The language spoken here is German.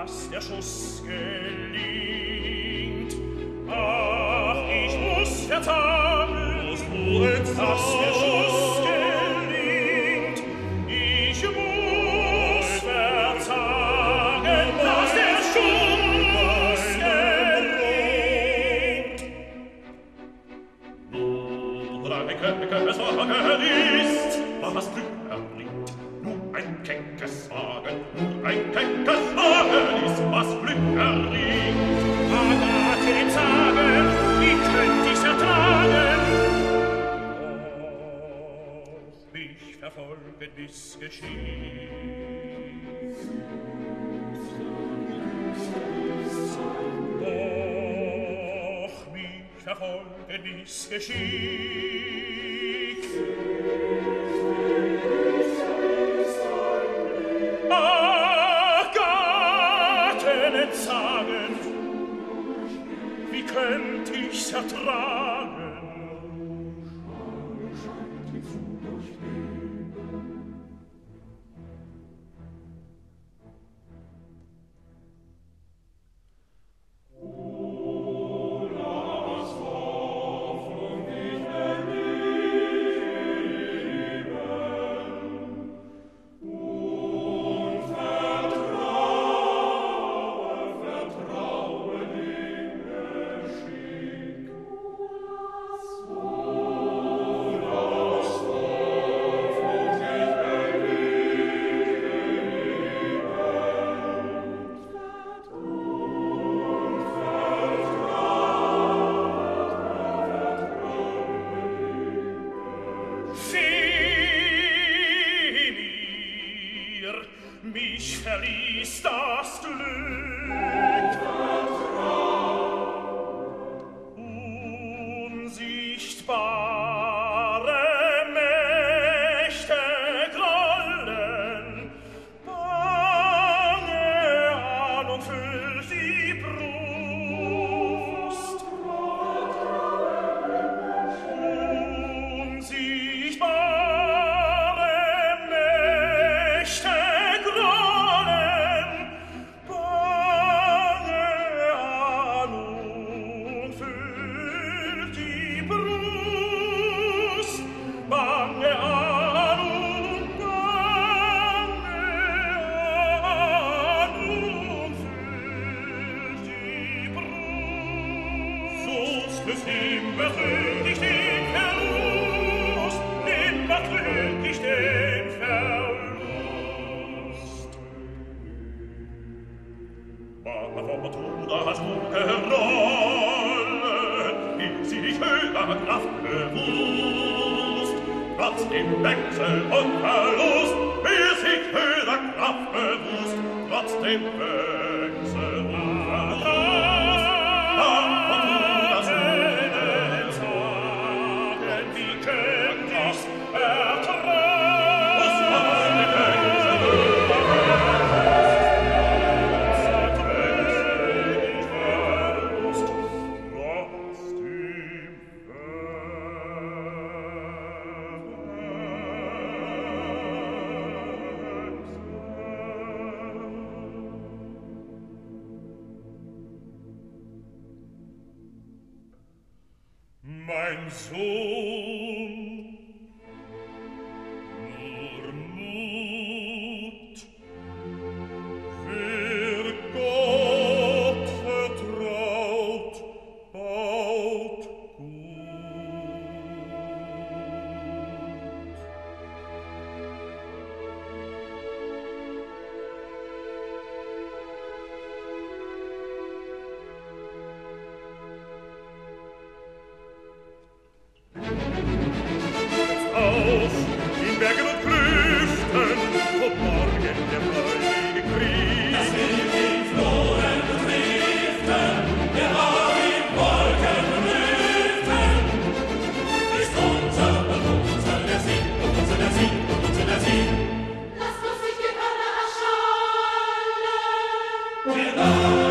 dass der Schuss gelingt. Ach, ich muss verzagen, dass der Schuss gelingt. Ich muss verzagen, dass der Schuss gelingt. Nur ein keckes Sagen ist, was Glück erbringt. Nur ein keckes Sagen, nur ein keckes Sagen ist, was Glück erbringt. Agathe dem Sagen, wie könnt ich's ertragen? Doch mich verfolgen, bis geschieht. Doch mich verfolgen, bis geschieht. Agathe dem Sagen, wie könnt ich's ertragen? Mich verließ das Glück. Unsichtbare Mächte grollen, bange Ahnung füllt die Brust. Unsichtbare Mächte Trotzdem Wechsel und Verlust, bis ich höher Kraft bewusst, trotzdem Wechsel und Verlust. Aber du das Leben sagen, wie könnt ich's ertragen? Muss man die Wechsel mein Sohn, nur Mut, wer Gott vertraut, baut in Bergen und Klüften kommt morgen der freudige Krieg. Das Wild in Flohen und Riften, der Raum in Wolken und Lüften, ist unser und unser der Sieg, und unser der Sieg, und unser der Sieg. Lasst uns nicht die Hörner erschallen!